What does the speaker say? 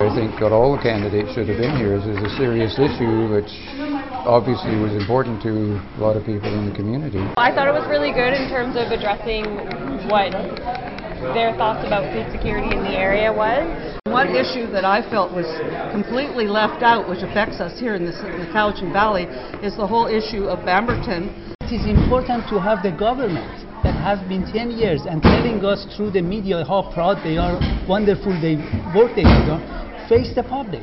I think that all the candidates should have been here. This is a serious issue which obviously was important to a lot of people in the community. I thought it was really good in terms of addressing what their thoughts about food security in the area was. One issue that I felt was completely left out, which affects us here in the Cowichan Valley, is the whole issue of Bamberton. It is important to have the government that has been 10 years and telling us through the media how proud they are, wonderful they work they have done, face the public.